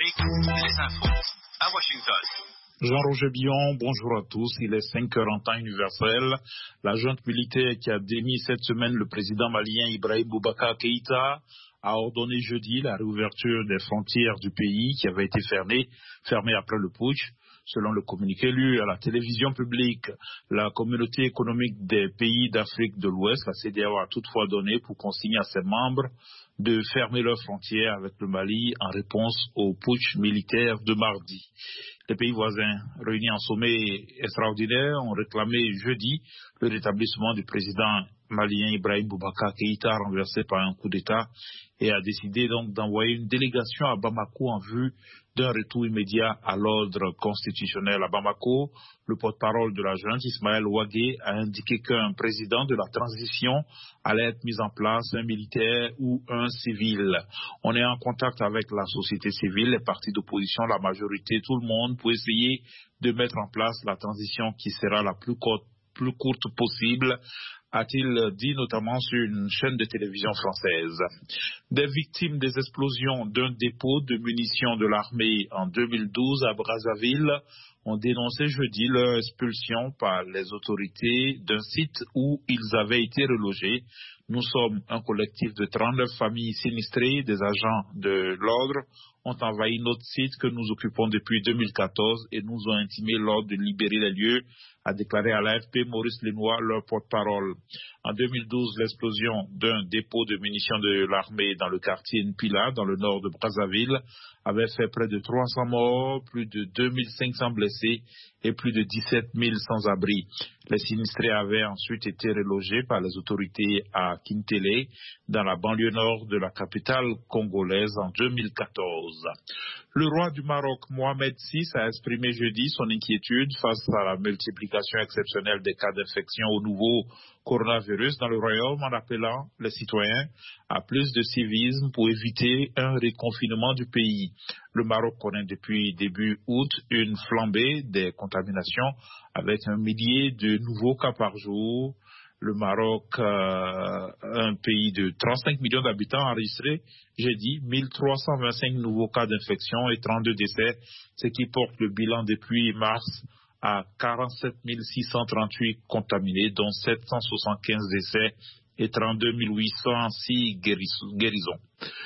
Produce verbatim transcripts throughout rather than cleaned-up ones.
l'Amérique, les infos à Washington. Jean-Roger Billon, bonjour à tous. Il est cinq heures en temps universel. La junte militaire qui a démis cette semaine le président malien Ibrahim Boubacar Keïta a ordonné jeudi la réouverture des frontières du pays qui avait été fermées, fermées après le putsch. Selon le communiqué lu à la télévision publique, la communauté économique des pays d'Afrique de l'Ouest, la C D A O, a toutefois donné pour consigner à ses membres de fermer leurs frontières avec le Mali en réponse au putsch militaire de mardi. Les pays voisins, réunis en sommet extraordinaire, ont réclamé jeudi le rétablissement du président malien Ibrahim Boubacar Keïta, renversé par un coup d'État, et a décidé donc d'envoyer une délégation à Bamako en vue d'un retour immédiat à l'ordre constitutionnel. À Bamako, le porte-parole de la junte, Ismaël Ouagé, a indiqué qu'un président de la transition allait être mis en place, un militaire ou un civil. On est en contact avec la société civile, les partis d'opposition, la majorité, tout le monde, pour essayer de mettre en place la transition qui sera la plus courte, plus courte possible, a-t-il dit notamment sur une chaîne de télévision française. Des victimes des explosions d'un dépôt de munitions de l'armée en deux mille douze à Brazzaville ont dénoncé jeudi leur expulsion par les autorités d'un site où ils avaient été relogés. Nous sommes un collectif de trente-neuf familles sinistrées. Des agents de l'ordre ont envahi notre site que nous occupons depuis deux mille quatorze et nous ont intimé l'ordre de libérer les lieux, a déclaré à l'A F P Maurice Lenoir, leur porte-parole. En deux mille douze, l'explosion d'un dépôt de munitions de l'armée dans le quartier Npila, dans le nord de Brazzaville, avait fait près de trois cents morts, plus de deux mille cinq cents blessés et plus de dix-sept mille sans-abri. Les sinistrés avaient ensuite été relogés par les autorités à Kintélé, dans la banlieue nord de la capitale congolaise, en deux mille quatorze. Le roi du Maroc, Mohamed six, a exprimé jeudi son inquiétude face à la multiplication exceptionnelle des cas d'infection au nouveau coronavirus dans le royaume, en appelant les citoyens à plus de civisme pour éviter un reconfinement du pays. Le Maroc connaît depuis début août une flambée des contaminations avec un millier de nouveaux cas par jour. Le Maroc, euh, un pays de trente-cinq millions d'habitants, a enregistré, j'ai dit, mille trois cent vingt-cinq nouveaux cas d'infection et trente-deux décès, ce qui porte le bilan depuis mars à quarante-sept mille six cent trente-huit contaminés, dont sept cent soixante-quinze décès et trente-deux mille huit cent six guérisons.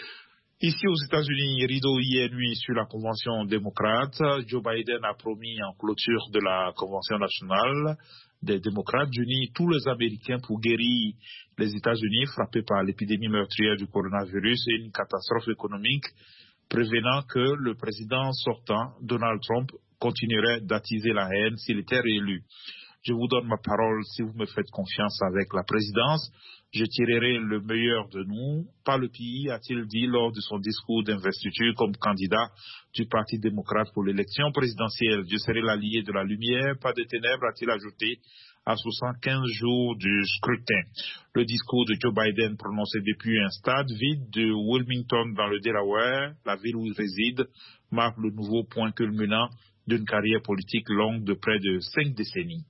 Ici aux États-Unis, rideau hier nuit sur la Convention démocrate. Joe Biden a promis en clôture de la Convention nationale des démocrates d'unir tous les Américains pour guérir les États-Unis frappés par l'épidémie meurtrière du coronavirus et une catastrophe économique, prévenant que le président sortant, Donald Trump, continuerait d'attiser la haine s'il était réélu. Je vous donne ma parole si vous me faites confiance avec la présidence. Je tirerai le meilleur de nous, pas le pire, a-t-il dit lors de son discours d'investiture comme candidat du Parti démocrate pour l'élection présidentielle. Je serai l'allié de la lumière, pas de ténèbres, a-t-il ajouté, à soixante-quinze jours du scrutin. Le discours de Joe Biden prononcé depuis un stade vide de Wilmington dans le Delaware, la ville où il réside, marque le nouveau point culminant d'une carrière politique longue de près de cinq décennies.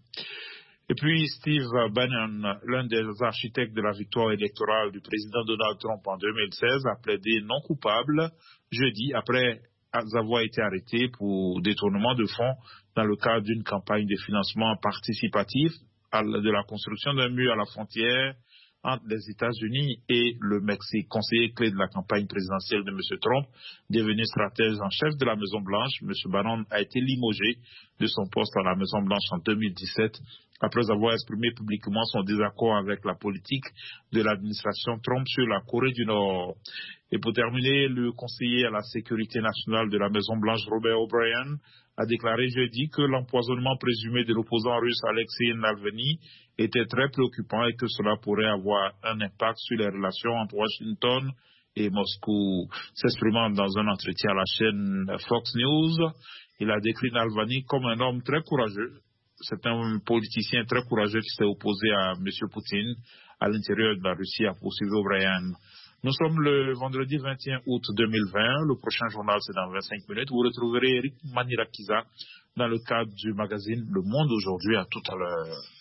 Et puis Steve Bannon, l'un des architectes de la victoire électorale du président Donald Trump en deux mille seize, a plaidé non coupable jeudi après avoir été arrêté pour détournement de fonds dans le cadre d'une campagne de financement participatif de la construction d'un mur à la frontière entre les États-Unis et le Mexique. Conseiller clé de la campagne présidentielle de M. Trump, devenu stratège en chef de la Maison-Blanche, M. Bannon a été limogé de son poste à la Maison-Blanche en deux mille dix-sept après avoir exprimé publiquement son désaccord avec la politique de l'administration Trump sur la Corée du Nord. Et pour terminer, le conseiller à la sécurité nationale de la Maison-Blanche, Robert O'Brien, a déclaré jeudi que l'empoisonnement présumé de l'opposant russe Alexei Navalny était très préoccupant et que cela pourrait avoir un impact sur les relations entre Washington et Moscou. S'exprimant dans un entretien à la chaîne Fox News, il a décrit Navalny comme un homme très courageux. C'est un politicien très courageux qui s'est opposé à M. Poutine à l'intérieur de la Russie, a poursuivi O'Brien. Nous sommes le vendredi vingt et un août deux mille vingt. Le prochain journal, c'est dans vingt-cinq minutes. Vous retrouverez Eric Manirakiza dans le cadre du magazine Le Monde aujourd'hui. À tout à l'heure.